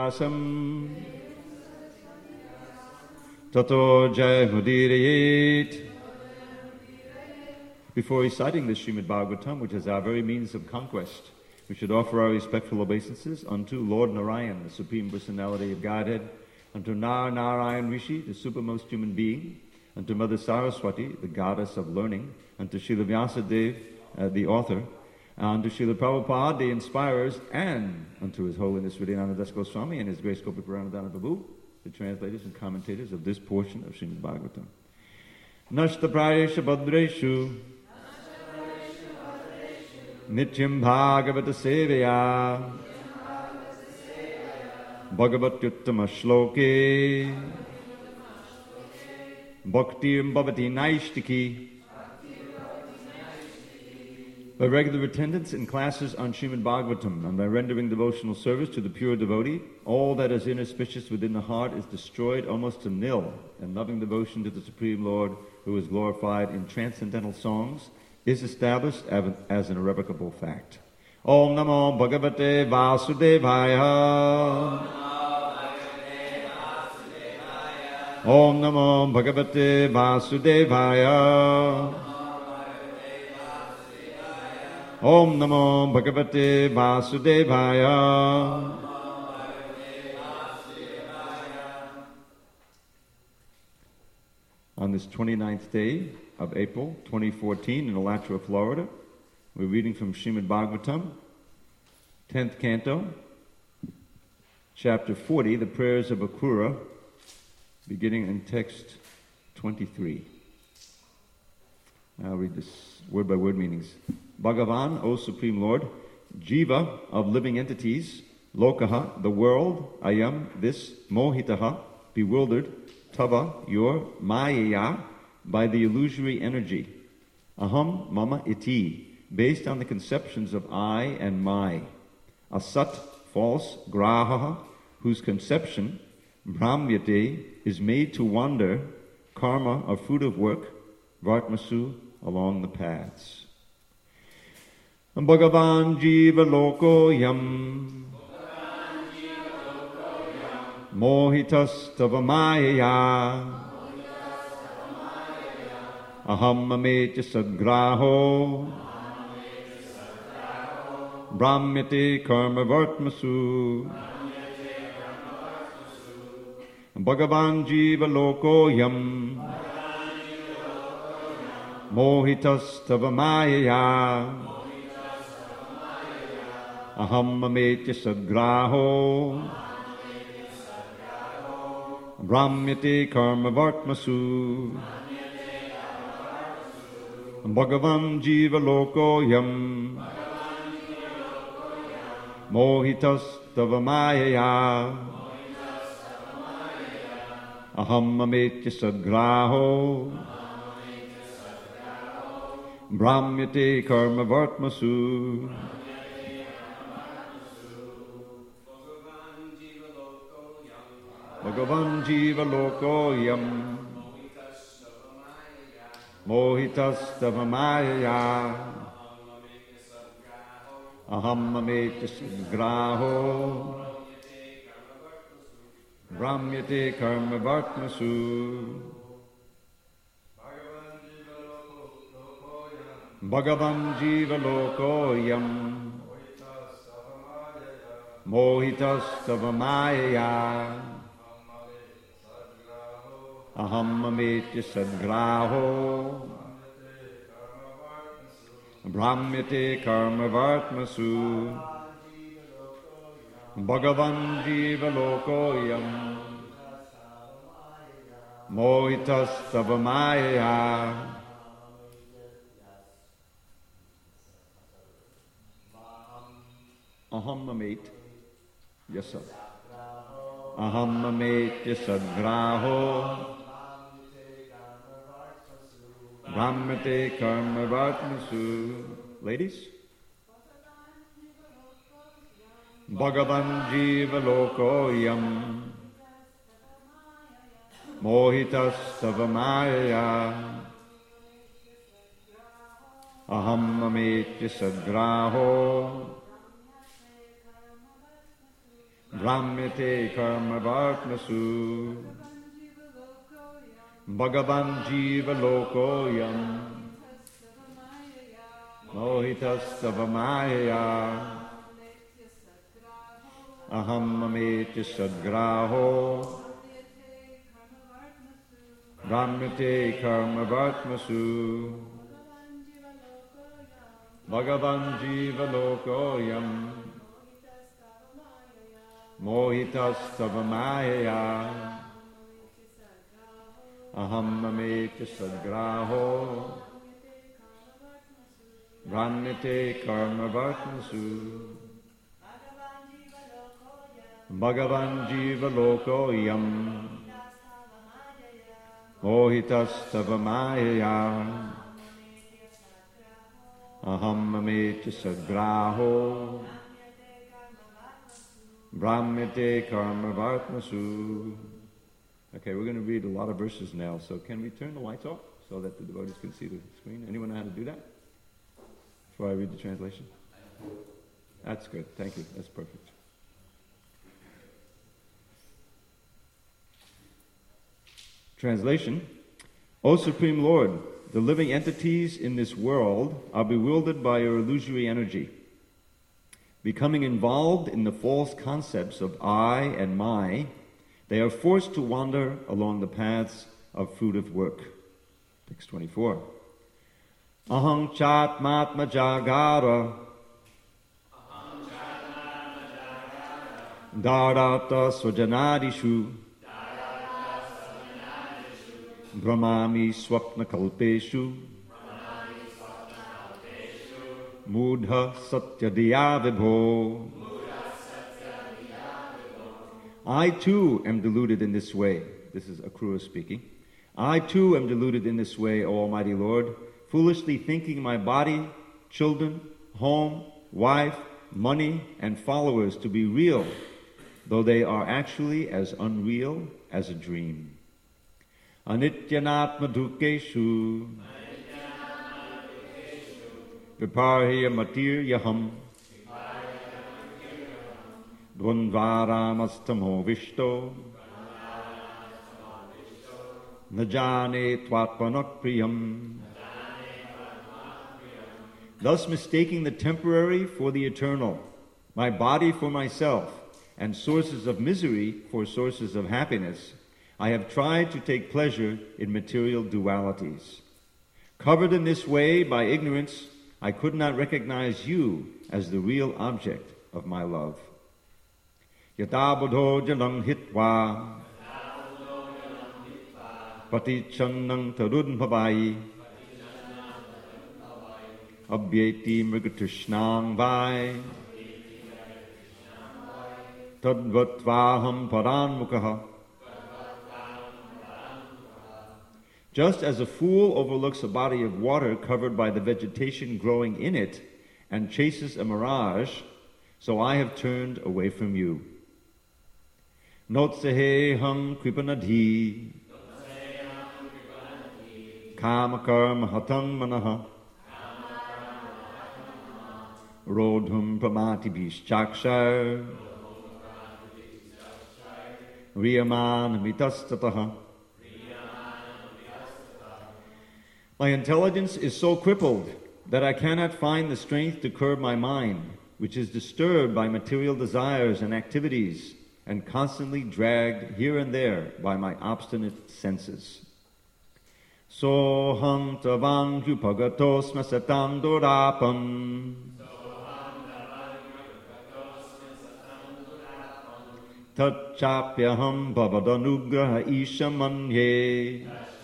Shantivyasam Tato Jayamudirayet. Before reciting the Srimad Bhagavatam, which is our very means of conquest, we should offer our respectful obeisances unto Lord Narayan, the Supreme Personality of Godhead, unto Narayan Rishi, the supermost human being, unto Mother Saraswati, the goddess of learning, unto Srila Vyasadeva, the author, unto Srila Prabhupada, the inspirers, and unto His Holiness Hridayananda Das Goswami and His Grace Gopi Puranadana Prabhu, the translators and commentators of this portion of Srimad Bhagavatam. Nashta Prayesha Bhadreshu Nityam Bhagavata Sevaya Bhagavatyuttama Shloke Bhaktiram Bhavati Naishtiki. By regular attendance in classes on Srimad Bhagavatam and by rendering devotional service to the pure devotee, all that is inauspicious within the heart is destroyed almost to nil, and loving devotion to the Supreme Lord, who is glorified in transcendental songs, is established as an irrevocable fact. Om Namo Bhagavate Vasudevaya. Om Namo Bhagavate Vasudevaya. Om Namo Bhagavate Vasudevaya. On this 29th day of April 2014 in Alachua, Florida, we're reading from Srimad Bhagavatam, 10th Canto, Chapter 40, the Prayers of Akrura, beginning in text 23. I'll read this word by word meanings. Bhagavan, O Supreme Lord, Jiva of living entities, Lokaha, the world, Ayam, this, Mohitaha, bewildered, Tava, your, Mayaya, by the illusory energy, Aham, Mama, Iti, based on the conceptions of I and my, Asat, false, Graha, whose conception, Brahmyate, is made to wander, Karma, a fruit of work, Vartmasu, along the paths. Bhagavan Jiva Loko Yam Mohitas Tava Maya Aham Ametya Sadgraho Brahmyate Karma Vartmasu. Bhagavan Jiva Loko Yam Mohitas Tava Maya Aham Ametya Sadgraho Brahmyate Karma Vartmasu. Bhagavan Jiva Loko Yam Mohitas Tava Maya Aham Ametya Sadgraho Brahmyate Karma Vartmasu. Bhagavan Jiva Loko Yam Mohitas Tava Maya Aham Ametya Sadgraho Brahmyate Karma Vartmasu. Bhagavan Jiva Loko Yam Mohitas Tava Maya Aham Ametya Sadgraho Brahmyate Karma Vartmasu. Bhagavan Jiva Loko Yam Mohitas Tava Maya Aham Amet, yes sir. Aham Ametya Sadgraho Brahmyate Karma Vartmasu. Ladies? Bhagavan Jiva Loko Yam Mohitas Tava Maya Aham Ametya Sadgraho Brahmate karma vartmasu Bhagavan jiva lokoyam Mohitasavamaya Aham mameti sadgraho Brahmate karma vartmasu Bhagavan jiva lokoyam Mohitasavamaya Aham mameti sadgraho Brahmate karma vartmasu Bhagavan jiva lokoyam Mohitasavamaya Aham mameti sadgraho Brahmate karma vartmasu. Okay, we're going to read a lot of verses now, so can we turn the lights off so that the devotees can see the screen? Anyone know how to do that? Before I read the translation? That's good, thank you, that's perfect. Translation. O Supreme Lord, the living entities in this world are bewildered by your illusory energy. Becoming involved in the false concepts of I and my, they are forced to wander along the paths of fruitive work. Text 24. Aham chatmatma jagara Dharata swajanadishu Brahmami swapna kalpeshu Mudha satyadaya vibho. I too am deluded in this way. This is Akrura speaking. I too am deluded in this way, O Almighty Lord, foolishly thinking my body, children, home, wife, money, and followers to be real, though they are actually as unreal as a dream. Anityanatma dukeshu Viparhiya matiryaham Dvandvaramastamo vishto Najane twatpanak priyam. Thus mistaking the temporary for the eternal, my body for myself, and sources of misery for sources of happiness, I have tried to take pleasure in material dualities. Covered in this way by ignorance, I could not recognize you as the real object of my love. Yata buddho janam hitva patichannam tarun bhabai abhyeti mrigatishnang vai tadvatvaham paranmukaha. Just as a fool overlooks a body of water covered by the vegetation growing in it and chases a mirage, so I have turned away from you. Notseheham kripanadhi kamakarma hatang manaha rodhum pramati bhishchakshar riyaman mitastataha. My intelligence is so crippled that I cannot find the strength to curb my mind, which is disturbed by material desires and activities and constantly dragged here and there by my obstinate senses. Soham tavam upagatos masatam durapam tatchapyaham bhavadanugraha ishamanye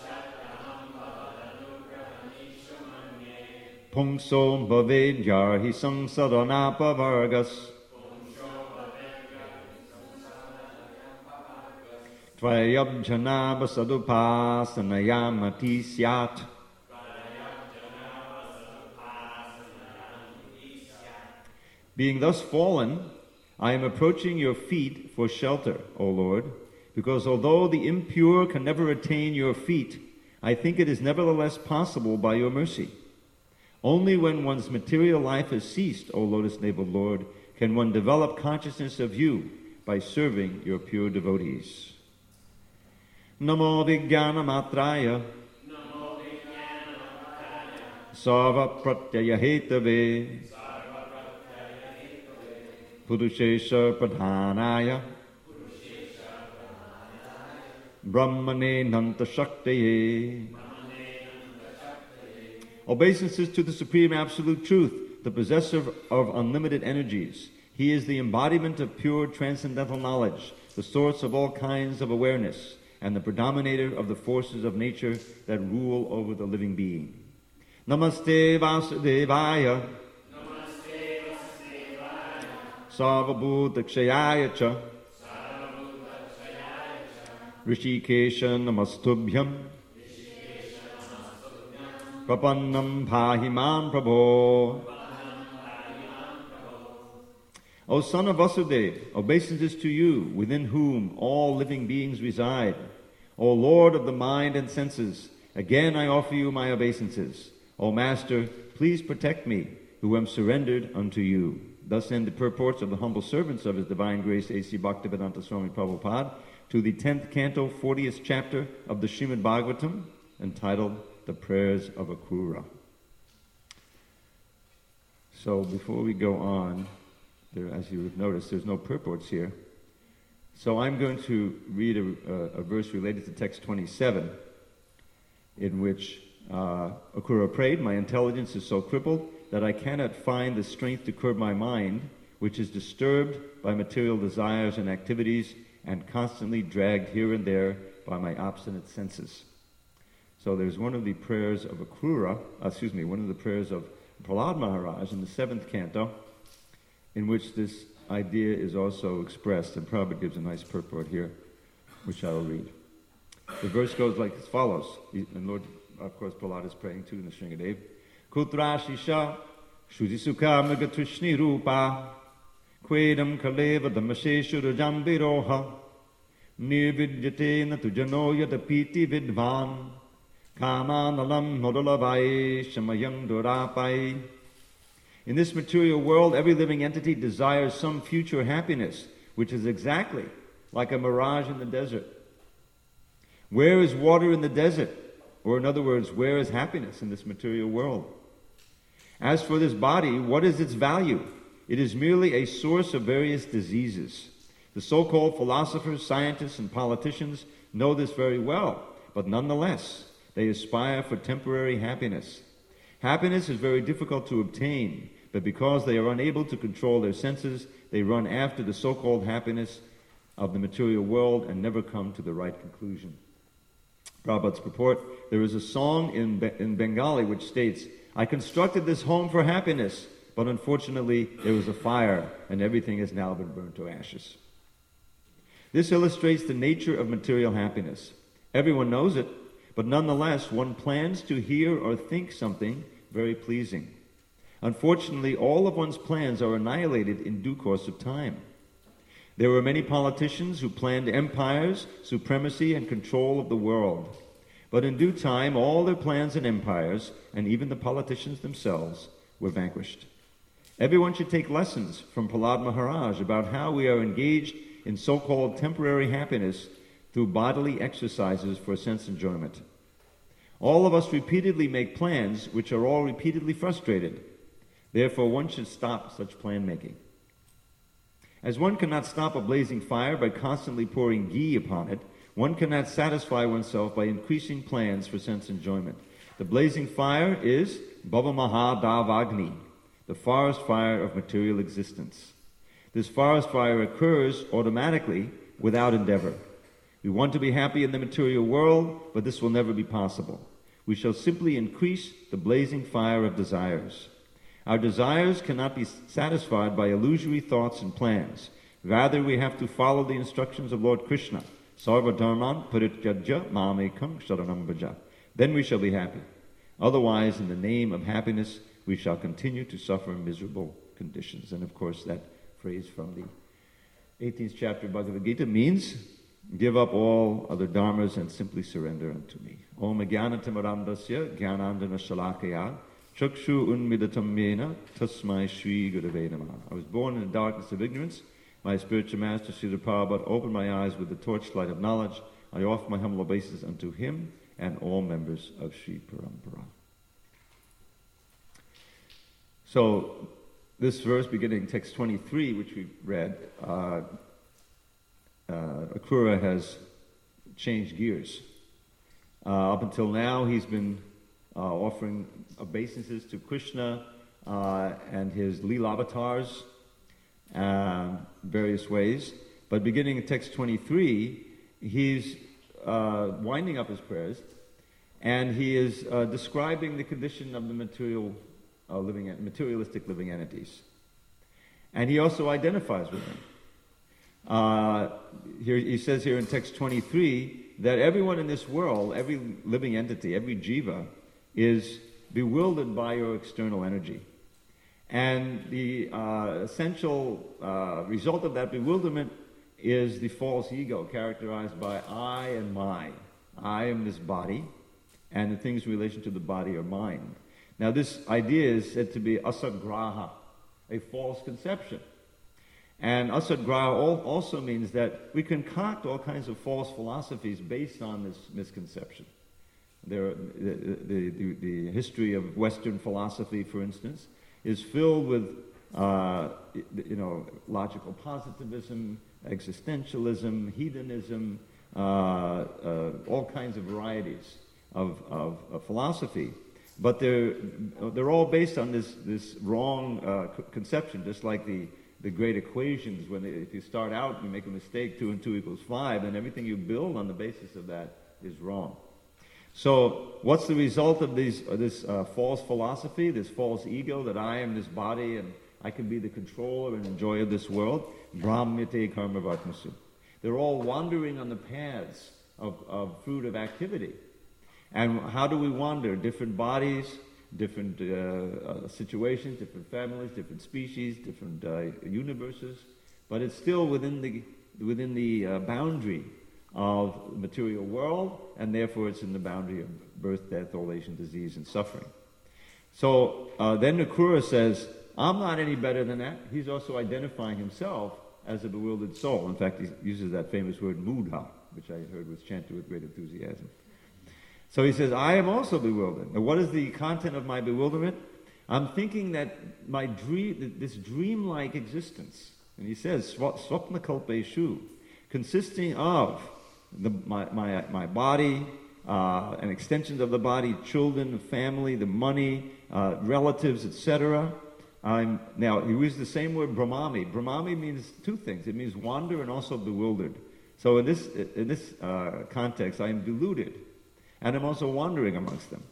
Pungso bhavedyahi samsaranapa Tvayabjanaba sadupasanayamati syat. Being thus fallen, I am approaching your feet for shelter, O Lord, because although the impure can never attain your feet, I think it is nevertheless possible by your mercy. Only when one's material life has ceased, O lotus-naveled Lord, can one develop consciousness of you, by serving your pure devotees. Namo Vijnana Matraya Sarva Pratyaya Hetave Purushesha Pradhanaya Brahmane Nanta Shaktaye. Obeisances to the Supreme Absolute Truth, the possessor of unlimited energies. He is the embodiment of pure transcendental knowledge, the source of all kinds of awareness, and the predominator of the forces of nature that rule over the living being. Namaste Vasudevaya Sarvabhuta Kshayaya Cha Rishikesha Namastubhyam Prapannam Bhahimam Prabho. O son of Vasudeva, obeisances to you, within whom all living beings reside. O Lord of the mind and senses, again I offer you my obeisances. O Master, please protect me, who am surrendered unto you. Thus end the purports of the humble servants of His Divine Grace A.C. Bhaktivedanta Swami Prabhupada to the 10th canto, 40th chapter of the Srimad Bhagavatam, entitled The Prayers of Akrura. So before we go on, as you have noticed, there's no purports here. So I'm going to read a verse related to text 27, in which Akrura prayed, "My intelligence is so crippled that I cannot find the strength to curb my mind, which is disturbed by material desires and activities and constantly dragged here and there by my obstinate senses." So there's one of the prayers of Akrura, one of the prayers of Prahlad Maharaj in the 7th canto, in which this idea is also expressed, and Prabhupada gives a nice purport here, which I will read. The verse goes like as follows, and Lord, of course, Prahlad is praying to Nrsingadev. Kutrashisha Shudisukha Megatrishni Rupa Kwedam Kaleva Damasheshura Jambiroha Nirvidyate Natujano Yadapiti Vidvan Kamanalam Nodalavai Shamayam Dorapai. In this material world, every living entity desires some future happiness, which is exactly like a mirage in the desert. Where is water in the desert? Or in other words, where is happiness in this material world? As for this body, what is its value? It is merely a source of various diseases. The so-called philosophers, scientists, and politicians know this very well, but nonetheless, they aspire for temporary happiness. Happiness is very difficult to obtain, but because they are unable to control their senses, they run after the so-called happiness of the material world and never come to the right conclusion. Prabhupada's purport, there is a song in Bengali which states, "I constructed this home for happiness, but unfortunately there was a fire and everything has now been burnt to ashes." This illustrates the nature of material happiness. Everyone knows it, but nonetheless one plans to hear or think something very pleasing. Unfortunately, all of one's plans are annihilated in due course of time. There were many politicians who planned empires, supremacy, and control of the world. But in due time, all their plans and empires, and even the politicians themselves, were vanquished. Everyone should take lessons from Prahlad Maharaj about how we are engaged in so-called temporary happiness through bodily exercises for sense enjoyment. All of us repeatedly make plans which are all repeatedly frustrated. Therefore, one should stop such plan making. As one cannot stop a blazing fire by constantly pouring ghee upon it, one cannot satisfy oneself by increasing plans for sense enjoyment. The blazing fire is Bhava Mahadavagni, the forest fire of material existence. This forest fire occurs automatically without endeavor. We want to be happy in the material world, but this will never be possible. We shall simply increase the blazing fire of desires. Our desires cannot be satisfied by illusory thoughts and plans. Rather, we have to follow the instructions of Lord Krishna. Sarva dharman parityajya mamekam sharanam bhaja. Then we shall be happy. Otherwise, in the name of happiness, we shall continue to suffer miserable conditions. And of course, that phrase from the 18th chapter of Bhagavad Gita means, give up all other dharmas and simply surrender unto me. Om jnanatimarandasya jnanandana shalakaya chakshu unmidatam yena tasmai shri gurave namah. I was born in the darkness of ignorance, My spiritual master, Srila Prabhupada, opened my eyes with the torchlight of knowledge. I offer my humble obeisances unto him and all members of Sri Parampara. So, this verse beginning text 23, which we read, Akrura has changed gears. Up until now, he's been offering obeisances to Krishna and his Leela avatars, various ways. But beginning in text 23, he's winding up his prayers, and he is describing the condition of the materialistic living entities. And he also identifies with them. Here he says here in text 23 that everyone in this world, every living entity, every jiva, is bewildered by your external energy. And the essential result of that bewilderment is the false ego, characterized by I and my. I am this body, and the things in relation to the body are mine. Now this idea is said to be asadgraha, a false conception. And asadgraha also means that we concoct all kinds of false philosophies based on this misconception. The history of Western philosophy, for instance, is filled with logical positivism, existentialism, hedonism, all kinds of varieties of philosophy. But they're all based on this wrong conception, just like the great equations. If you start out, you make a mistake, 2 and 2 equals 5, and everything you build on the basis of that is wrong. So, what's the result of this false philosophy, this false ego that I am this body and I can be the controller and enjoyer of this world? Brahmyate karma vartmasu. They're all wandering on the paths of fruit of activity. And how do we wander? Different bodies, different situations, different families, different species, different universes, but it's still within the boundary of the material world, and therefore it's in the boundary of birth, death, old age, and disease, and suffering. So then Akrura says, I'm not any better than that. He's also identifying himself as a bewildered soul. In fact, he uses that famous word mudha, which I heard was chanted with great enthusiasm. So he says, I am also bewildered. Now, what is the content of my bewilderment? I'm thinking that this dreamlike existence, and he says, swapna kalpeshu, consisting of my body, and extensions of the body, children, the family, the money, relatives, etc. Now, he uses the same word, brahmami. Brahmami means two things. It means wander and also bewildered. So in this context, I am deluded. And I'm also wandering amongst them,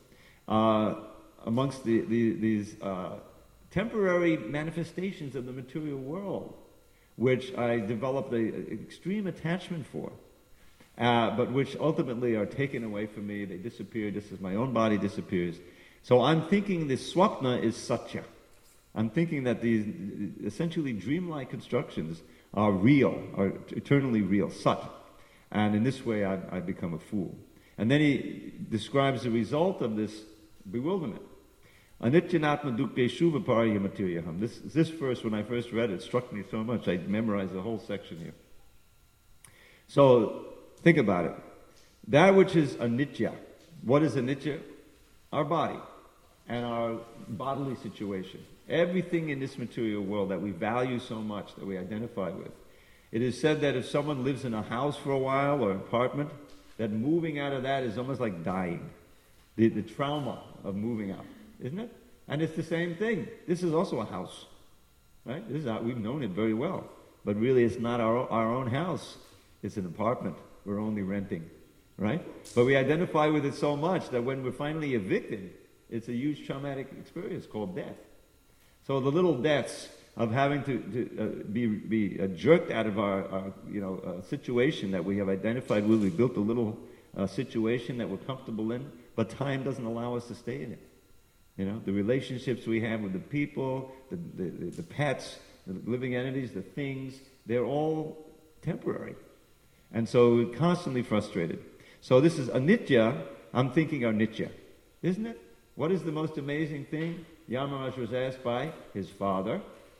amongst these temporary manifestations of the material world, which I developed an extreme attachment for, but which ultimately are taken away from me. They disappear just as my own body disappears. So I'm thinking this swapna is satya. I'm thinking that these essentially dreamlike constructions are real, are eternally real, sat. And in this way I become a fool. And then he describes the result of this bewilderment. Anityanatma dukkhe shuva pariyamatiriyaham. This verse, when I first read it, struck me so much, I memorized the whole section here. So, think about it. That which is anitya. What is anitya? Our body and our bodily situation. Everything in this material world that we value so much, that we identify with. It is said that if someone lives in a house for a while or an apartment, that moving out of that is almost like dying. The trauma of moving out, isn't it? And it's the same thing. This is also a house, right? We've known it very well. But really it's not our own house. It's an apartment we're only renting, right? But we identify with it so much that when we're finally evicted, it's a huge traumatic experience called death. So the little deaths of having to be jerked out of our situation that we have identified with. We built a little situation that we're comfortable in, but time doesn't allow us to stay in it. The relationships we have with the people, the pets, the living entities, the things, they're all temporary. And so we're constantly frustrated. So this is anitya, I'm thinking are nitya. Isn't it? What is the most amazing thing? Yamaraj was asked by his father,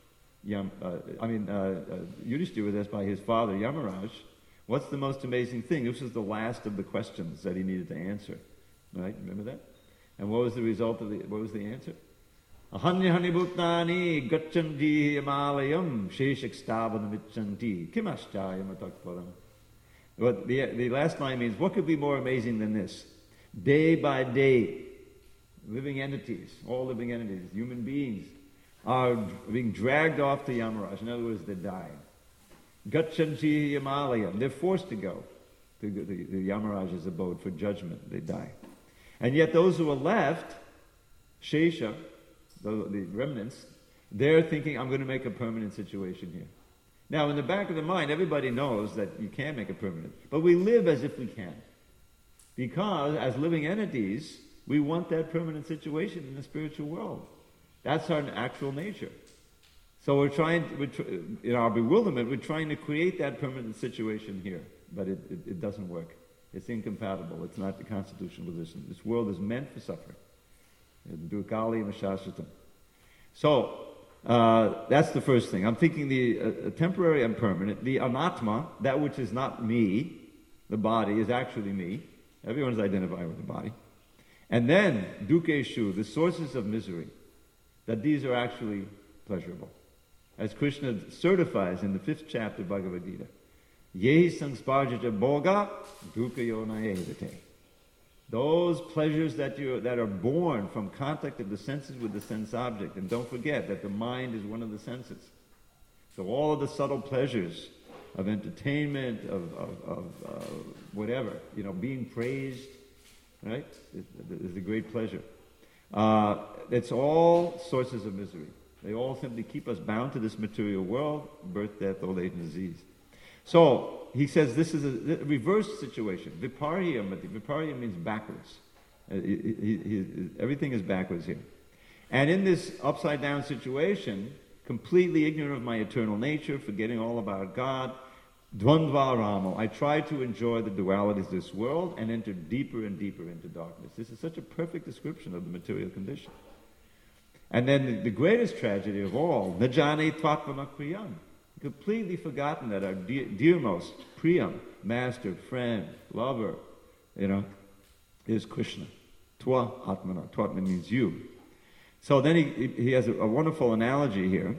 Yudhishthira was asked by his father, Yamaraj, what's the most amazing thing? This was the last of the questions that he needed to answer. Right? Remember that? And what was the result of what was the answer? Ahanyahani bhutani gachanti himalayam sheshakstavanamichanti kimaschayam atakparam. But the last line means, what could be more amazing than this? Day by day, living entities, all living entities, human beings, are being dragged off to Yamaraj. In other words, they're dying. Gachanti Himalayam. They're forced to go to the Yamaraj's abode for judgment. They die. And yet those who are left, Shesha, the remnants, they're thinking, I'm going to make a permanent situation here. Now, in the back of the mind, everybody knows that you can't make it permanent. But we live as if we can. Because, as living entities, we want that permanent situation in the spiritual world. That's our actual nature. So in our bewilderment, we're trying to create that permanent situation here. But it doesn't work. It's incompatible. It's not the constitutional position. This world is meant for suffering. Durkali Mashashratam. So, that's the first thing. I'm thinking the temporary and permanent. The anatma, that which is not me, the body, is actually me. Everyone's identified with the body. And then, dukeshu, the sources of misery, that these are actually pleasurable. As Krishna certifies in the 5th chapter of Bhagavad Gita, Yehi sangsparjaja bhoga dukkayonayevate. Those pleasures that are born from contact of the senses with the sense object. And don't forget that the mind is one of the senses. So all of the subtle pleasures of entertainment, of whatever, being praised, right, is a great pleasure. It's all sources of misery. They all simply keep us bound to this material world, birth, death, old age, and disease. So, he says this is a reverse situation. Viparya means backwards. Everything is backwards here. And in this upside-down situation, completely ignorant of my eternal nature, forgetting all about God, dvandva ramo, I try to enjoy the dualities of this world and enter deeper and deeper into darkness. This is such a perfect description of the material condition. And then the greatest tragedy of all, najane tvatvama priyam. Completely forgotten that our dearmost priyam, master, friend, lover, is Krishna. Tva atmana. Tvatma means you. So then he has a wonderful analogy here.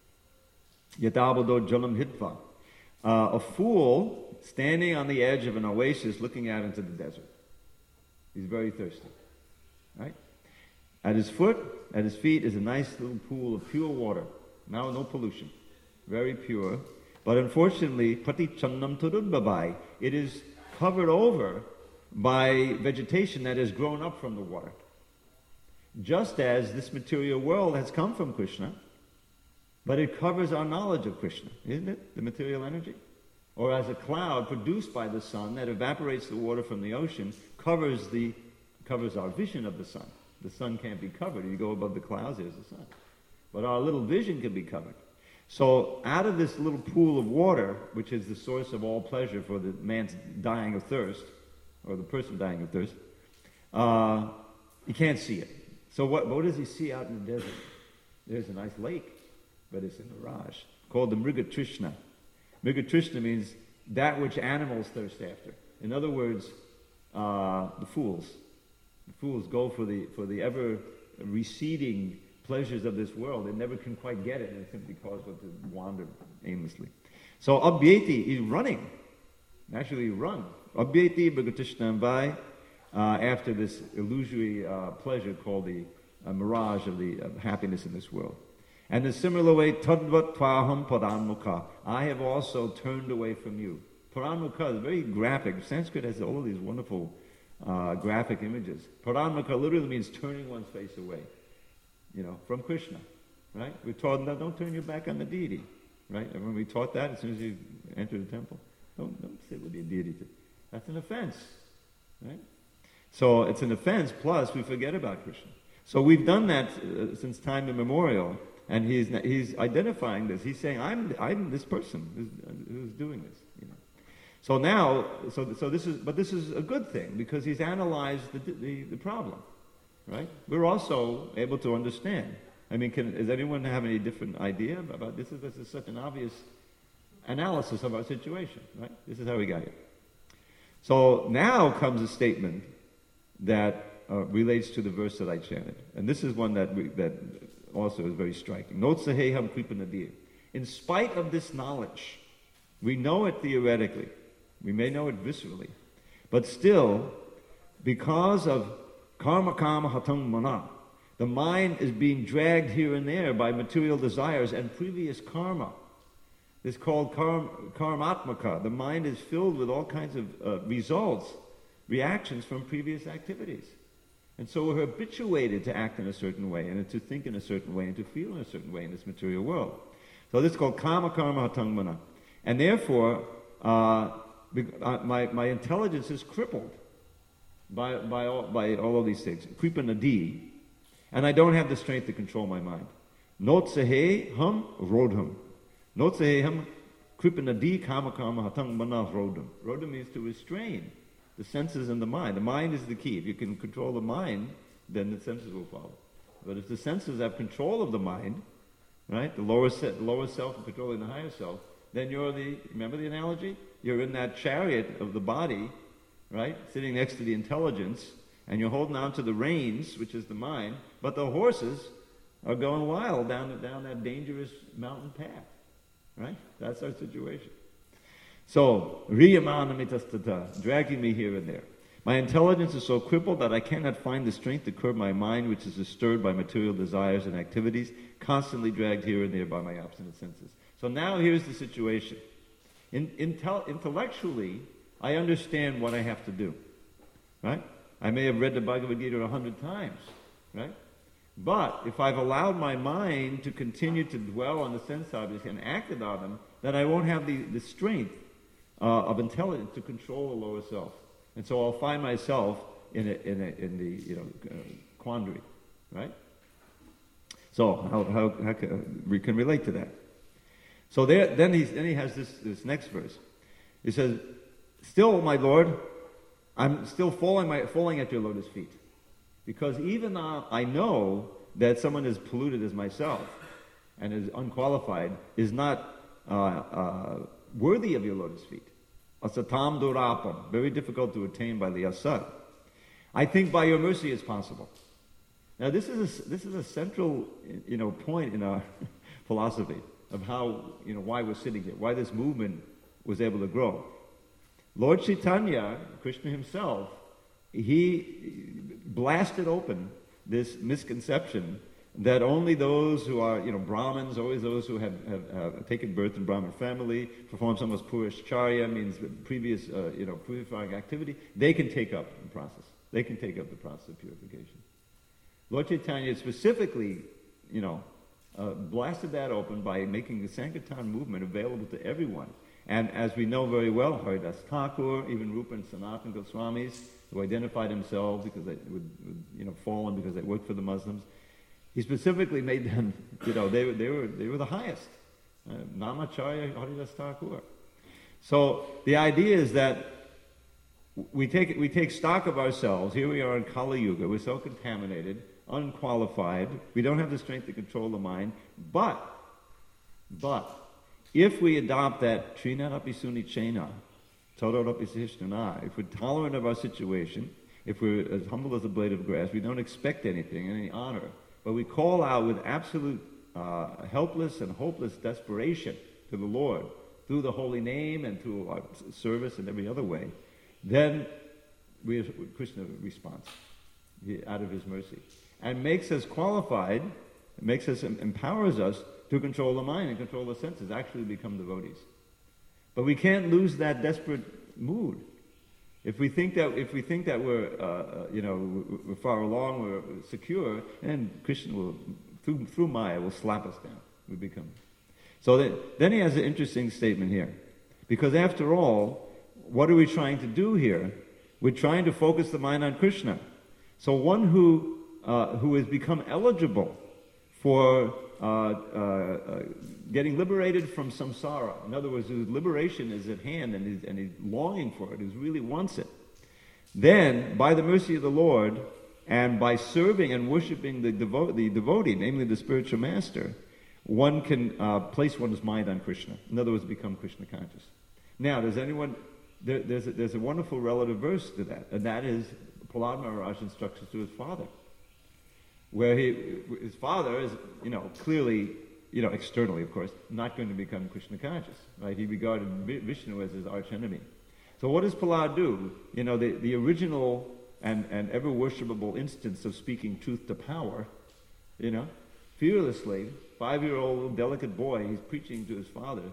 Yadabado jalam hitva. A fool standing on the edge of an oasis looking out into the desert. He's very thirsty. Right? At his feet is a nice little pool of pure water. Now no pollution. Very pure. But unfortunately, patichannam turudbabai, it is covered over by vegetation that has grown up from the water. Just as this material world has come from Krishna, but it covers our knowledge of Krishna, isn't it? The material energy? Or as a cloud produced by the sun that evaporates the water from the ocean, covers our vision of the sun. The sun can't be covered. You go above the clouds, there's the sun. But our little vision can be covered. So out of this little pool of water, which is the source of all pleasure for the man dying of thirst, or the person dying of thirst, he can't see it. So what does he see out in the desert? There's a nice lake, but it's a mirage, called the Mrigatrishna. Mrigatrishna means that which animals thirst after. In other words, the fools. The fools go for the ever receding pleasures of this world. They never can quite get it, and it simply causes them to wander aimlessly. So Abhyeti is running. Actually run. Abhyeti Bhagatishnam Vai, after this illusory pleasure called the mirage of the happiness in this world. And in a similar way, Tadvat Tvaham Paranmukha, I have also turned away from you. Paranmukha is very graphic. Sanskrit has all of these wonderful graphic images. Paranmukha literally means turning one's face away, from Krishna, right? We're taught that don't turn your back on the deity, right? And when we taught that, as soon as you enter the temple, don't sit with the deity. That's an offense, right? So it's an offense, plus we forget about Krishna. So we've done that since time immemorial, and he's identifying this. He's saying, I'm this person who's doing this, So now, this is a good thing, because he's analyzed the problem, right? We're also able to understand I mean, does anyone have any different idea about this? This is such an obvious analysis of our situation, right? This is how we got here. So now comes a statement that relates to the verse that I chanted. And this is one that also is very striking. Notsaheham kripanadir. In spite of this knowledge, we know it theoretically, we may know it viscerally, but still, because of karma kama hatang mana, the mind is being dragged here and there by material desires and previous karma. It's called karmatmaka. The mind is filled with all kinds of results, reactions from previous activities. And so we're habituated to act in a certain way, and to think in a certain way, and to feel in a certain way in this material world. So this is called kama karma hatang mana. And therefore, my intelligence is crippled by all of these things. Kripanadi. And I don't have the strength to control my mind. Notsahe hum rodham. Notsahe hum kripanadi kama kama hatang mana rodham. Rodham means to restrain the senses and the mind. The mind is the key. If you can control the mind, then the senses will follow. But if the senses have control of the mind, right, the lower self controlling the higher self, then remember the analogy? You're in that chariot of the body, right, sitting next to the intelligence, and you're holding on to the reins, which is the mind, but the horses are going wild down that dangerous mountain path, right? That's our situation. So, riyamanamitasthata, dragging me here and there. My intelligence is so crippled that I cannot find the strength to curb my mind, which is disturbed by material desires and activities, constantly dragged here and there by my obstinate senses. So now here's the situation. Intellectually, I understand what I have to do, right? I may have read the Bhagavad Gita 100 times, right? But if I've allowed my mind to continue to dwell on the sense objects and acted on them, then I won't have the strength of intelligence to control the lower self. And so I'll find myself in the quandary, right? So how we can relate to that? So then he has this next verse. He says, "Still, my Lord, I'm still falling at your lotus feet, because even though I know that someone as polluted as myself and is unqualified is not worthy of your lotus feet. Asatam durapam, very difficult to attain by the asat. I think by your mercy it's possible." Now this is a central point in our philosophy of how why we're sitting here, why this movement was able to grow. Lord Chaitanya, Krishna himself, he blasted open this misconception that only those who are, Brahmins, always those who have taken birth in Brahmin family, perform some of Purishcharya, means previous, purifying activity, they can take up the process. They can take up the process of purification. Lord Chaitanya specifically, blasted that open by making the Sankirtan movement available to everyone. And as we know very well, Haridas Thakur, even Rupa and Sanatana Goswamis, who identified themselves because they would fallen because they worked for the Muslims, he specifically made them, they were the highest. Namacharya Haridas Thakur. So the idea is that we take stock of ourselves. Here we are in Kali Yuga. We're so contaminated, unqualified. We don't have the strength to control the mind. But if we adopt that Trinadapi Suni Chena, Tododapi Sishnana, if we're tolerant of our situation, if we're as humble as a blade of grass, we don't expect anything, any honor, but we call out with absolute helpless and hopeless desperation to the Lord through the holy name and through our service and every other way, then Krishna responds out of his mercy and makes us qualified, empowers us to control the mind and control the senses, actually become devotees. But we can't lose that desperate mood. If we think that we're far along, we're secure, then Krishna will, through Maya, will slap us down. We become. So then he has an interesting statement here, because after all, what are we trying to do here? We're trying to focus the mind on Krishna. So one who has become eligible for getting liberated from samsara, in other words, whose liberation is at hand and he's longing for it, who really wants it, then, by the mercy of the Lord, And by serving and worshipping the devotee, namely the spiritual master, one can place one's mind on Krishna. In other words, become Krishna conscious. Now, does anyone... There's a wonderful relative verse to that, and that is Prahlad Maharaj instructions to his father, where his father is, clearly, externally, of course, not going to become Krishna conscious, right? He regarded Vishnu as his arch enemy. So what does Prahlad do? The original and ever worshipable instance of speaking truth to power, fearlessly, 5-year-old little delicate boy, he's preaching to his father.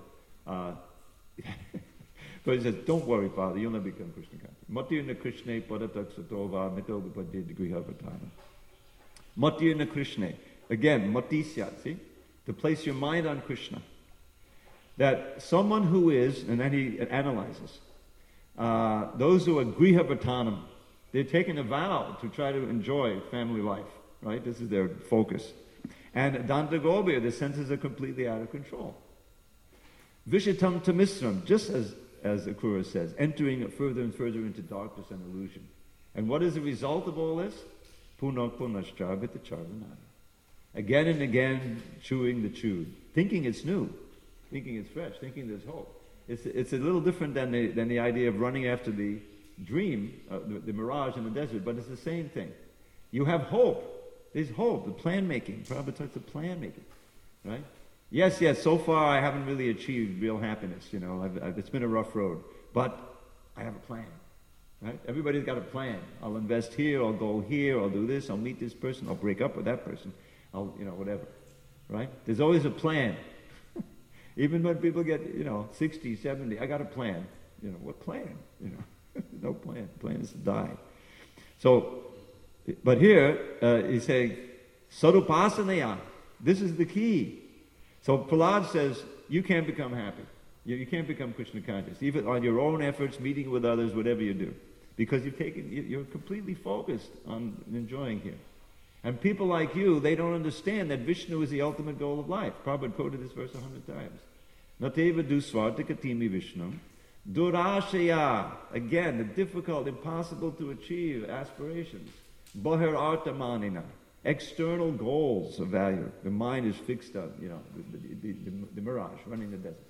But he says, don't worry, Father, you'll never become Krishna conscious. Matirna Krishna padataksatova mitogapadid grihavatana. Matirna Krishna. Again, matisyat, see? To place your mind on Krishna. That someone who is, and then he analyzes, those who are grihavatana, they're taking a vow to try to enjoy family life, right? This is their focus. And Dantagobhir, the senses are completely out of control. Vishitam tamisram, just as Akrura says, entering further and further into darkness and illusion. And what is the result of all this? Punak punashcharvita charvanana. Again and again, chewing the chewed, thinking it's new, thinking it's fresh, thinking there's hope. It's a little different than the idea of running after the dream, the mirage in the desert, but it's the same thing. You have hope. There's hope, the plan making. Prabhupada talks of plan making, right? Yes, so far I haven't really achieved real happiness, it's been a rough road, but I have a plan, right? Everybody's got a plan. I'll invest here, I'll go here, I'll do this, I'll meet this person, I'll break up with that person, I'll, whatever, right? There's always a plan. Even when people get, 60, 70, I got a plan. What plan? No plan. Plan is to die. So, but here, he's saying, Sarupasanaya, this is the key. So Prahlad says, you can't become happy. You can't become Krishna conscious, even on your own efforts, meeting with others, whatever you do. Because you're completely focused on enjoying here. And people like you, they don't understand that Vishnu is the ultimate goal of life. Prabhupada quoted this verse 100 times. Nateva dusvartikatimi Vishnum. Durashaya. Again, the difficult, impossible to achieve aspirations. Bahir artamanina. External goals of value. The mind is fixed on, the mirage, running the desert.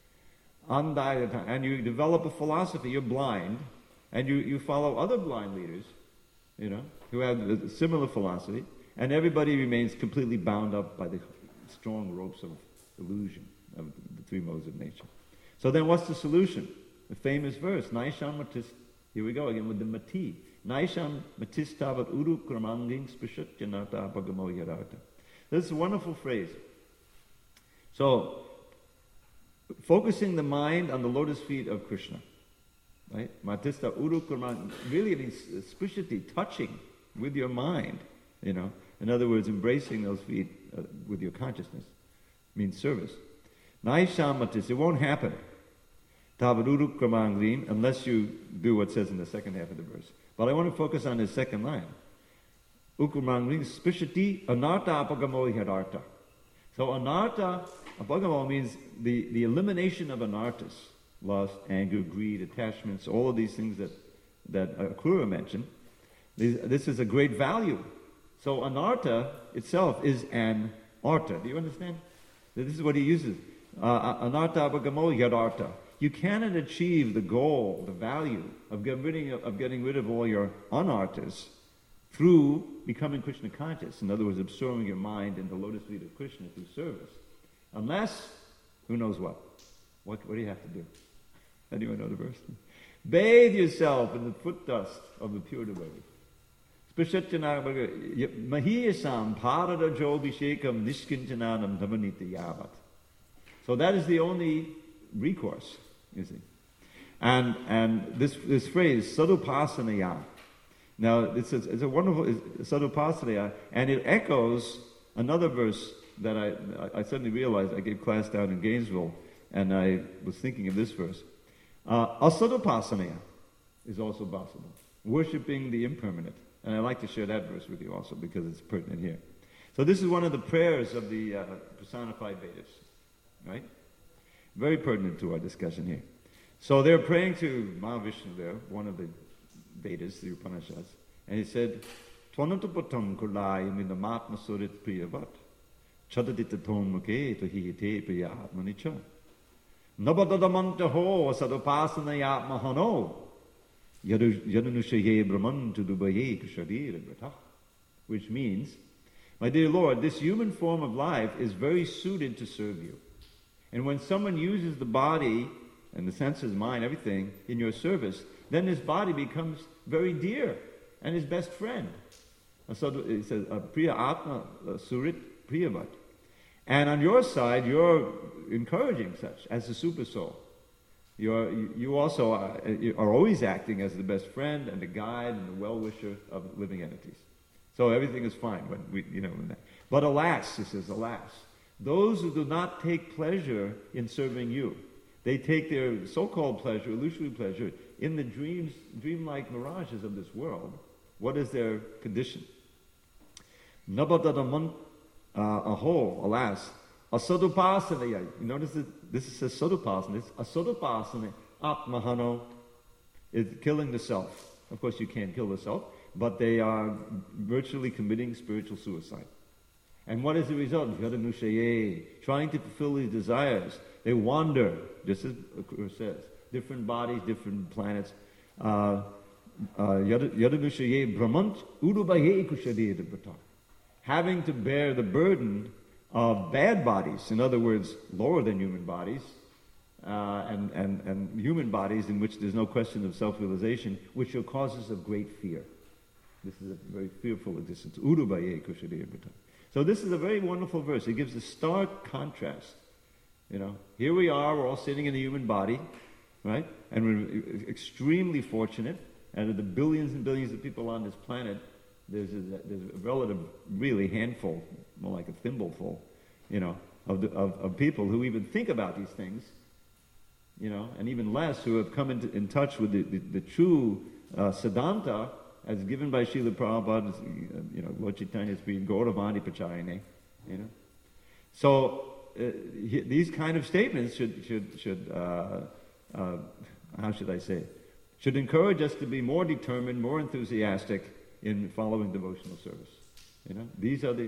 And you develop a philosophy, you're blind, and you follow other blind leaders, who have a similar philosophy, and everybody remains completely bound up by the strong ropes of illusion, of the three modes of nature. So then what's the solution? The famous verse, Naisham Matis, here we go again with the Mati. Naisham matistavat uru kramanging spishutyanata bhagamo yarata. This is a wonderful phrase. So, focusing the mind on the lotus feet of Krishna, right? Matista uru kramang really means spishati, touching with your mind, In other words, embracing those feet with your consciousness means service. Naisham matis, it won't happen. Tavat uru kramanglim, unless you do what says in the second half of the verse. But I want to focus on the second line. Ukumangling spishati anarta apagamo hidarta. So anarta apagamo means the elimination of anartas. Lust, anger, greed, attachments, all of these things that Akrura mentioned. This is a great value. So anarta itself is an arta. Do you understand? This is what he uses. Anarta apagamo hidarta. You cannot achieve the goal, the value of getting rid of all your anartas through becoming Krishna conscious. In other words, absorbing your mind in the lotus feet of Krishna through service. Unless, who knows what? What do you have to do? Anyone know the verse? Bathe yourself in the foot dust of the pure devotee. Mahiyasam parada jobhishekam nishkinchananam dhamanita yavat. So that is the only recourse, you see. And this phrase, sadupasanaya. Now, it's a wonderful sadupasanaya, and it echoes another verse that I suddenly realized. I gave class down in Gainesville, and I was thinking of this verse. Asadupasanaya is also possible. Worshipping the impermanent. And I'd like to share that verse with you also, because it's pertinent here. So this is one of the prayers of the personified Vedas, right? Very pertinent to our discussion here. So they're praying to Mahavishnu there, one of the Vedas, the Upanishads, and he said, Twanantupatam kulai minamatma surit priyavat. Chadaditaton muke to hihite priya atmanicha. Nabadadamantaho sadopasana yatmahano. Yadunushaye brahman to dubaye kushadir. Which means, my dear Lord, this human form of life is very suited to serve you. And when someone uses the body and the senses, mind, everything in your service, then this body becomes very dear and his best friend. So it says, Priya Atma Surit Priyavat. And on your side, you're encouraging such as the super soul. You also are always acting as the best friend and the guide and the well-wisher of living entities. So everything is fine when But alas, he says, alas, those who do not take pleasure in serving you, they take their so-called pleasure, illusory pleasure, in the dreamlike mirages of this world. What is their condition? Nabadadaman aho, alas, asadupasana. You notice that this says sadupasana. It's asadupasana, atmahano, is killing the self. Of course, you can't kill the self, but they are virtually committing spiritual suicide. And what is the result? Trying to fulfill these desires. They wander, just as it says, different bodies, different planets. Having to bear the burden of bad bodies, in other words, lower than human bodies, and human bodies in which there's no question of self-realization, which are causes of great fear. This is a very fearful existence. So this is a very wonderful verse. It gives a stark contrast. Here we are, we're all sitting in a human body, right? And we're extremely fortunate. Out of the billions and billions of people on this planet, there's a relative, really handful, more like a thimbleful, of people who even think about these things, and even less who have come in touch with the true Siddhanta as given by Srila Prabhupada, Lord Chaitanya's being Gauravani Pachayane, So these kind of statements should how should I say, should encourage us to be more determined, more enthusiastic in following devotional service. These are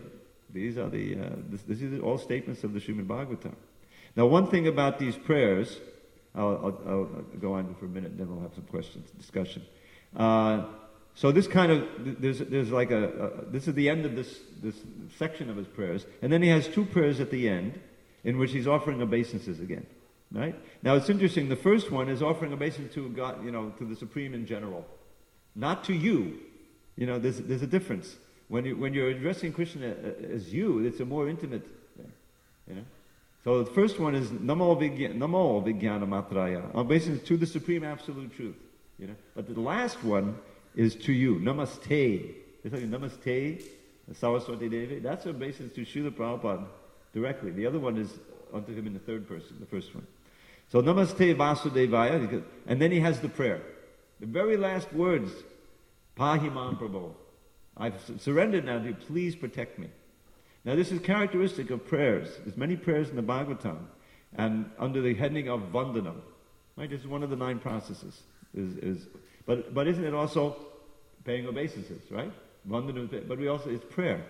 all statements of the Srimad Bhagavatam. Now, one thing about these prayers, I'll go on for a minute, then we'll have some questions, discussion. So this kind of, there's like this is the end of this section of his prayers, and then he has two prayers at the end, in which he's offering obeisances again, right? Now it's interesting, the first one is offering obeisance to God, to the Supreme in general, not to you. There's a difference. When you're addressing Krishna as you, it's a more intimate thing, So the first one is Namo Vijnana Matraya, obeisance to the Supreme Absolute Truth, But the last one is to you, Namaste. It's like Namaste, Saraswati Devi. That's obeisance to Srila Prabhupada directly. The other one is unto him in the third person, the first one. So Namaste Vasudevaya, and then he has the prayer. The very last words, Pahimam Prabhu. I've surrendered now to you, please protect me. Now this is characteristic of prayers. There's many prayers in the Bhagavatam, and under the heading of Vandanam. Right? This is one of the 9 processes. But isn't it also paying obeisances, right? Vandanam, but it's prayer.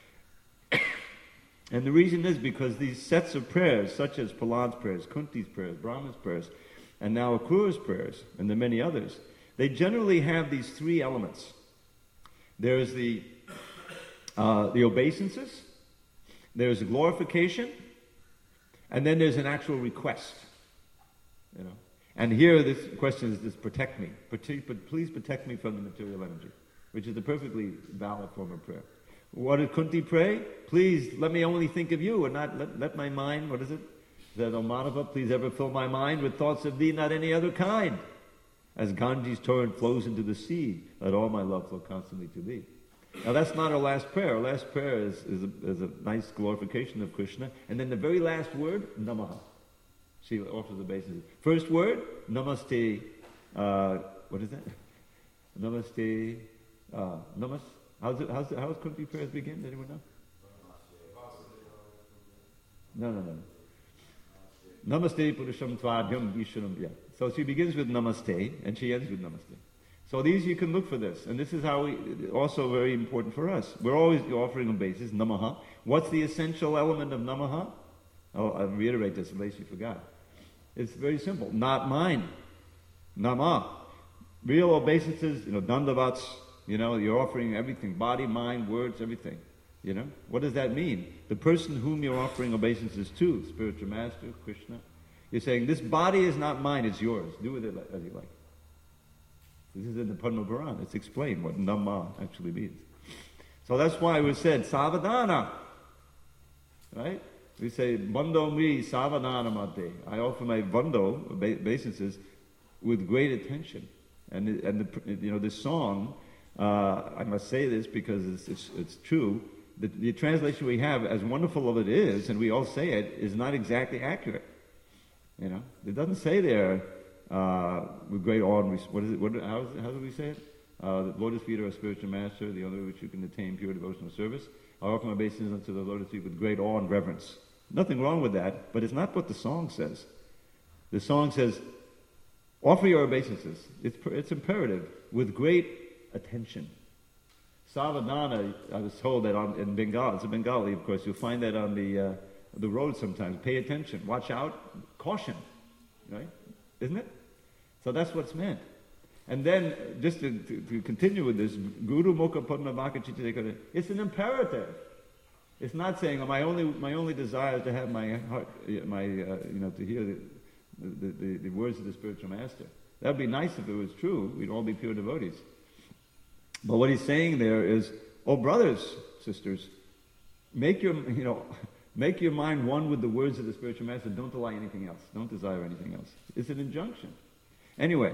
And the reason is because these sets of prayers, such as Prahlad's prayers, Kunti's prayers, Brahma's prayers, and now Akrura's prayers, and the many others, they generally have these 3 elements. There's the obeisances, there's glorification, and then there's an actual request. And here this question is protect me. Please protect me from the material energy, which is a perfectly valid form of prayer. What did Kunti pray? Please let me only think of you and not let my mind, what is it? That, O Madhava, please ever fill my mind with thoughts of thee, not any other kind. As Ganges torrent flows into the sea, let all my love flow constantly to thee. Now that's not our last prayer. Our last prayer is a nice glorification of Krishna. And then the very last word, Namaha. She offers the basis. First word, Namaste. What is that? Namaste. Namas. How's Kunti prayers begin? Does anyone know? No. Namaste Purusham Tvadyam Vishunam. Yeah. So she begins with Namaste and she ends with Namaste. So these you can look for this. And this is how also very important for us. We're always offering obeisance, namaha. What's the essential element of namaha? I'll reiterate this in case you forgot. It's very simple. Not mine. Nama. Real obeisances, dandavats, you're offering everything. Body, mind, words, everything. What does that mean? The person whom you're offering obeisances to, spiritual master, Krishna, you're saying, this body is not mine, it's yours. Do with it as you like. This is in the Padma Purana. It's explained what Nama actually means. So that's why we said, Savadana. Right? We say, Bando mi Savadana mate. I offer my bando, obeisances, with great attention. And this song, I must say this because it's true, the translation we have, as wonderful as it is, and we all say it, is not exactly accurate. It doesn't say there, with great awe and how do we say it? The lotus feet are a spiritual master, the other which you can attain pure devotional service. I offer my obeisances unto the lotus feet with great awe and reverence. Nothing wrong with that, but it's not what the song says. The song says, offer your obeisances. It's imperative, with great attention. Savadana, I was told that in Bengal, it's a Bengali, of course, you'll find that on the road sometimes. Pay attention, watch out, caution, right? Isn't it? So that's what's meant. And then, just to continue with this, Guru Mukha Padma Vaka Chitta, it's an imperative. It's not saying, my only desire is to have my heart, to hear the words of the spiritual master. That would be nice if it was true. We'd all be pure devotees. But what he's saying there is, oh brothers, sisters, make your mind one with the words of the spiritual master. Don't desire anything else. Don't desire anything else. It's an injunction. Anyway,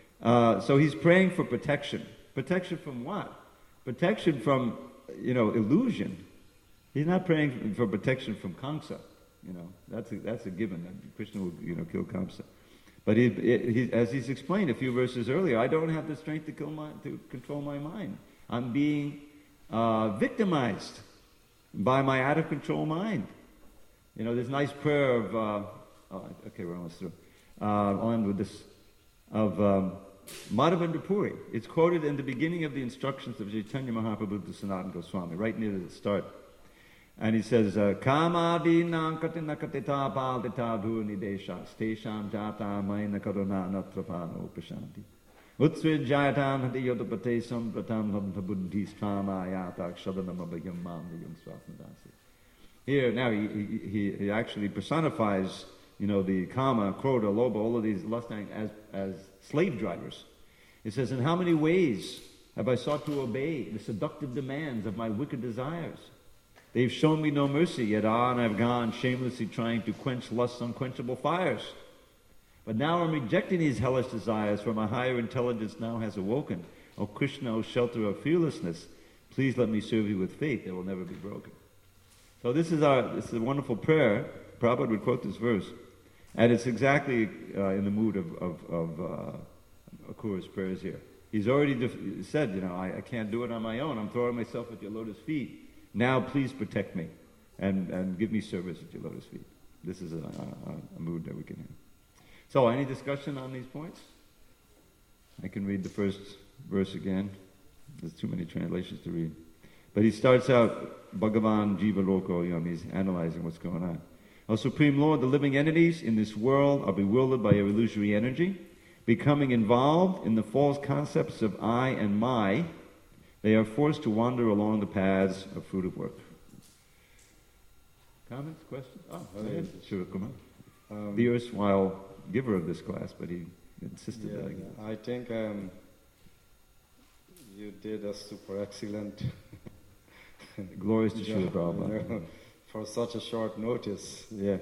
so he's praying for protection. Protection from what? Protection from, illusion. He's not praying for protection from Kamsa. That's a given. Krishna will, kill Kamsa. But he, as he's explained a few verses earlier, I don't have the strength to control my mind. I'm being victimized by my out of control mind. This nice prayer of okay, we're almost through. On with this of Madhavendra Puri. It's quoted in the beginning of the instructions of Chaitanya Mahaprabhu to Sanatana Goswami, right near the start. And he says, Kamadinam katina katita paldita dhurnideshas tesham jata maina karuna natrapano prashanti utsvid jayatam hati yodapate sampratam buddhis trama yatak shadanam abhagyam mamniyam swapnadasi. Here, now he actually personifies, the kama, krodha, lobha, all of these lust as slave drivers. He says, in how many ways have I sought to obey the seductive demands of my wicked desires? They've shown me no mercy, yet on I've gone shamelessly trying to quench lust's unquenchable fires. But now I'm rejecting these hellish desires, for my higher intelligence now has awoken. O Krishna, O shelter of fearlessness, please let me serve you with faith that will never be broken. So this is a wonderful prayer. Prabhupada would quote this verse. And it's exactly in the mood of Akur's prayers here. He's already said, I can't do it on my own. I'm throwing myself at your lotus feet. Now please protect me and give me service at your lotus feet. This is a mood that we can have. So any discussion on these points? I can read the first verse again. There's too many translations to read. But he starts out, Bhagavan Jiva Loko Yam. He's analyzing what's going on. O Supreme Lord, the living entities in this world are bewildered by your illusory energy, becoming involved in the false concepts of I and my. They are forced to wander along the paths of fruitive work. Comments, questions? Oh, Shiva Kumar. The erstwhile giver of this class, but he insisted that again. I think you did a super excellent Glorious to Srila Prabhupada. For such a short notice. Yeah.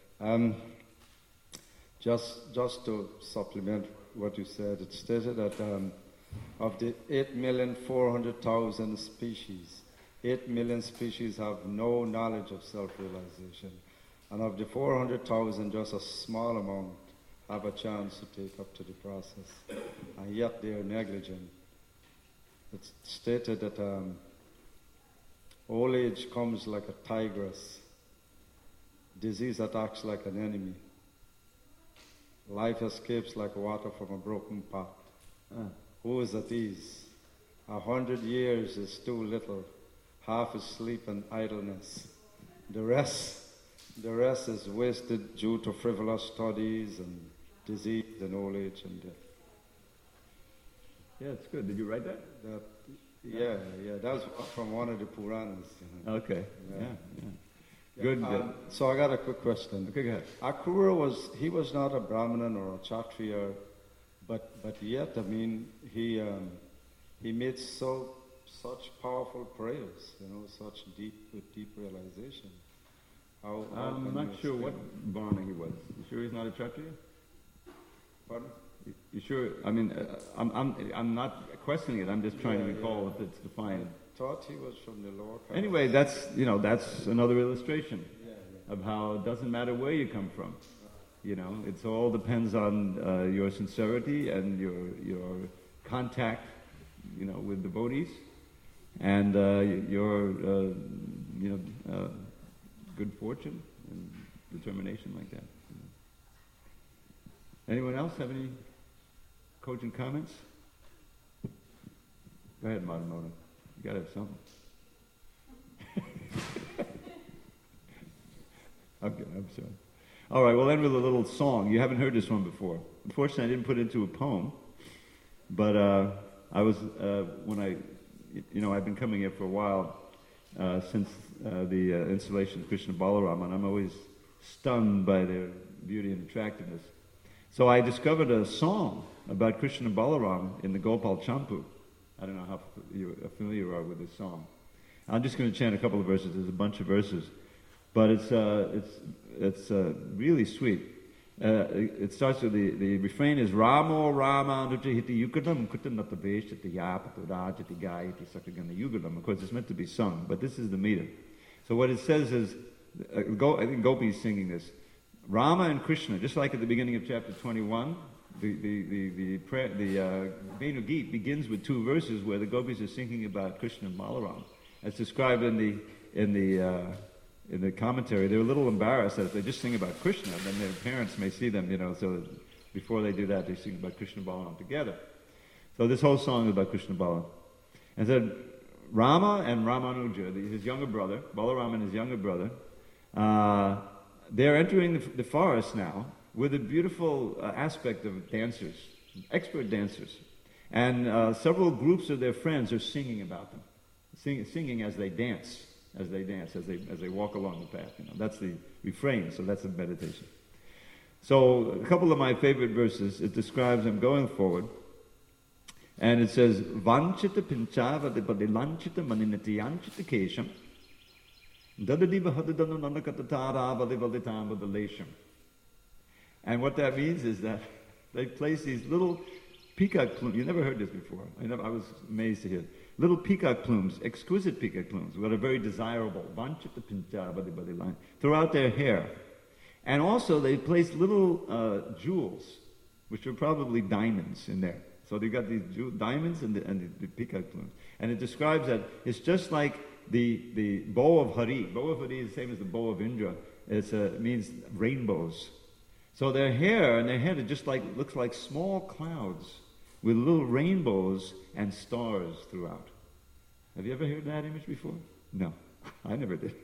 Just to supplement what you said, it stated that of the 8,400,000 species, 8 million species have no knowledge of self-realization. And of the 400,000, just a small amount have a chance to take up to the process. And yet they are negligent. It's stated that old age comes like a tigress. Disease attacks like an enemy. Life escapes like water from a broken pot. who is at ease. 100 years is too little. Half is sleep and idleness. The rest is wasted due to frivolous studies and disease and old age and death. Yeah, it's good. Did you write that? Yeah. That's from one of the Puranas. Okay. Yeah. Good. So I got a quick question. Okay, go ahead. Akrura was not a Brahmanan or a Kshatriya, but yet, I mean, he made such powerful prayers, such deep realization. I'm not sure what Varna he was. You sure he's not a Kshatriya? Pardon? You sure? I mean, I'm not questioning it. I'm just trying to recall if it's defined. I thought he was from the lower caste. Anyway, that's another illustration of how it doesn't matter where you come from. It all depends on your sincerity and your contact, with devotees, and your good fortune and determination like that. Anyone else have any cogent comments? Go ahead, Madhumona. You gotta have something. Okay, I'm sorry. All right, we'll end with a little song. You haven't heard this one before. Unfortunately, I didn't put it into a poem, but I was I've been coming here for a while since the installation of Krishna Balaram, and I'm always stunned by their beauty and attractiveness. So I discovered a song about Krishna Balaram in the Gopal Champu. I don't know how familiar you are with this song. I'm just going to chant a couple of verses. There's a bunch of verses, but it's really sweet. It starts with the refrain is Ramo Rama Nujahiti Yukadam Kutanatavesh Yapatu Rajati Gayati Sakagana Yugadam. Of course, it's meant to be sung, but this is the meter. So what it says is, I think Gopi is singing this. Rama and Krishna, just like at the beginning of chapter 21, the Venu Geet begins with two verses where the gopis are singing about Krishna and Balaram. As described in the commentary, they're a little embarrassed that if they just sing about Krishna, then their parents may see them, so before they do that, they sing about Krishna and Balaram together. So this whole song is about Krishna and Balaram. And then Rama and Ramanuja, his younger brother, Balaram and his younger brother, they're entering the forest now with a beautiful aspect of dancers, expert dancers. And several groups of their friends are singing about them, singing as they dance, as they walk along the path. That's the refrain, so that's the meditation. So a couple of my favorite verses, it describes them going forward. And it says, Vanchita pinchava de badilanchita maninati yanchita kesham. And what that means is that they place these little peacock plumes. You never heard this before. I was amazed to hear it. Little peacock plumes, exquisite peacock plumes, that are very desirable, throughout their hair. And also they place little jewels, which are probably diamonds in there. So they've got these diamonds and the peacock plumes. And it describes that it's just like the bow of Hari. Bow of Hari is the same as the bow of Indra. It means rainbows. So their hair and their head looks like small clouds with little rainbows and stars throughout. Have you ever heard that image before? No, I never did.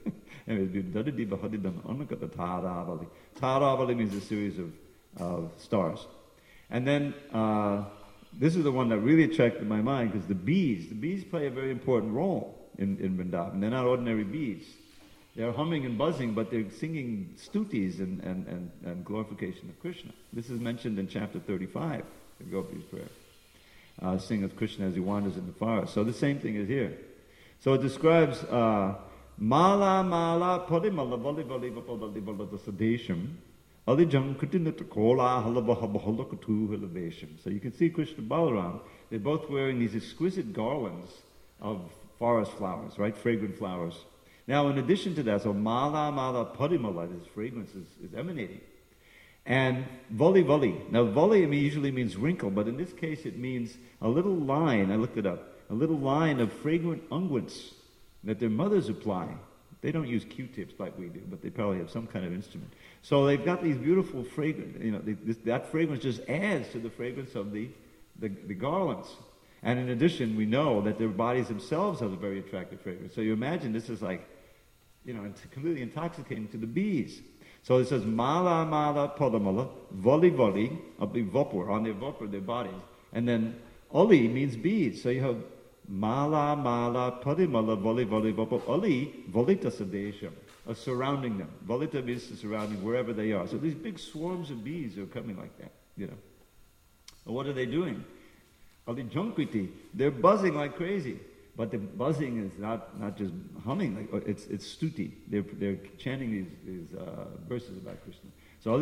Taravali means a series of stars. And then this is the one that really attracted my mind because the bees play a very important role in Vrindavan. They're not ordinary bees. They're humming and buzzing, but they're singing stutis and glorification of Krishna. This is mentioned in chapter 35 in Gopi's prayer. Sing of Krishna as he wanders in the forest. So the same thing is here. So it describes Mala Mala Padimala Vali Vali Vapali Valada Sadesham Alijam Kutinata Kola Halabahabahalakatu Hilavesham. So you can see Krishna Balaram, they're both wearing these exquisite garlands of forest flowers, right? Fragrant flowers. Now, in addition to that, so Mala Mala Padimala, this fragrance is emanating. And Vali Vali. Now, Vali usually means wrinkle, but in this case it means a little line, I looked it up, a little line of fragrant unguents that their mothers apply. They don't use Q-tips like we do, but they probably have some kind of instrument. So they've got these beautiful fragrance, that fragrance just adds to the fragrance of the garlands. And in addition, we know that their bodies themselves have a very attractive fragrance. So you imagine this is like, it's completely intoxicating to the bees. So it says, mala mala podamala, voli voli, vopur, on their vopur, their bodies. And then oli means bees. So you have mala mala podimala, voli voli, vopur, oli, volita sadesham, surrounding them. Volita means surrounding wherever they are. So these big swarms of bees are coming like that, And what are they doing? Ali junkriti, they're buzzing like crazy. But the buzzing is not just humming, like it's stuti. They're chanting these verses about Krishna. So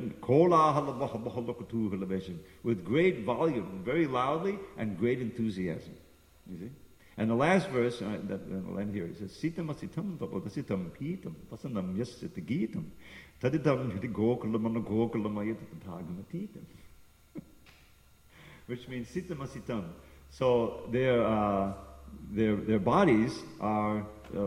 with great volume, very loudly, and great enthusiasm. You see? And the last verse that I'll end here, it says, Sitam asitam tapodasitam pitam pasanam yasit gitam taditam hidigokulam anagokulam ayatatagamatitam. Which means sitam asitam. So their bodies are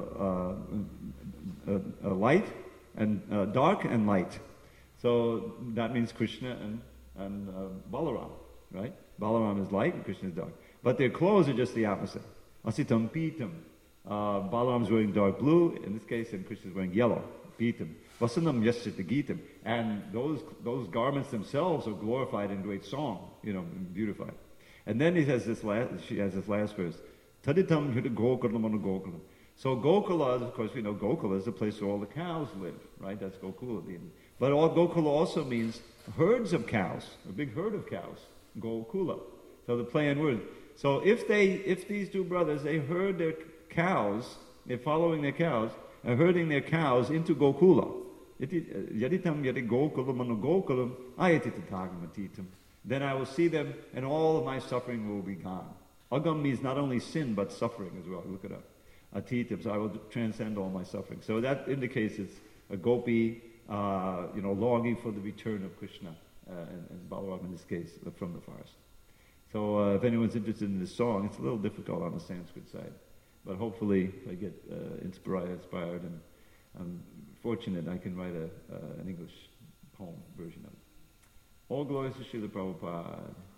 light and dark and light. So that means Krishna and Balaram, right? Balaram is light and Krishna is dark. But their clothes are just the opposite. Asitam pitam. Balaram's wearing dark blue in this case, and Krishna's wearing yellow. Pitam. Vasanam yasyata gitam. And those garments themselves are glorified in great song, beautified. And then she has this last verse. Taditam hita gokulam anu gokulam. So Gokula, of course, we know Gokula is the place where all the cows live, right? That's Gokula. But Gokula also means herds of cows, a big herd of cows. Gokula. So the play on words. So if these two brothers, they herd their cows, they're following their cows, and herding their cows into Gokula. Yaditam yadi gokulam anu gokulam ayatitatagamatitam. Then I will see them, and all of my suffering will be gone. Agam means not only sin, but suffering as well. Look it up. Atitam, so I will transcend all my suffering. So that indicates it's a gopi, longing for the return of Krishna, and Balaram in this case, from the forest. So if anyone's interested in this song, it's a little difficult on the Sanskrit side. But hopefully, if I get inspired, and I'm fortunate, I can write an English poem version of it. All glories to Srila Prabhupada.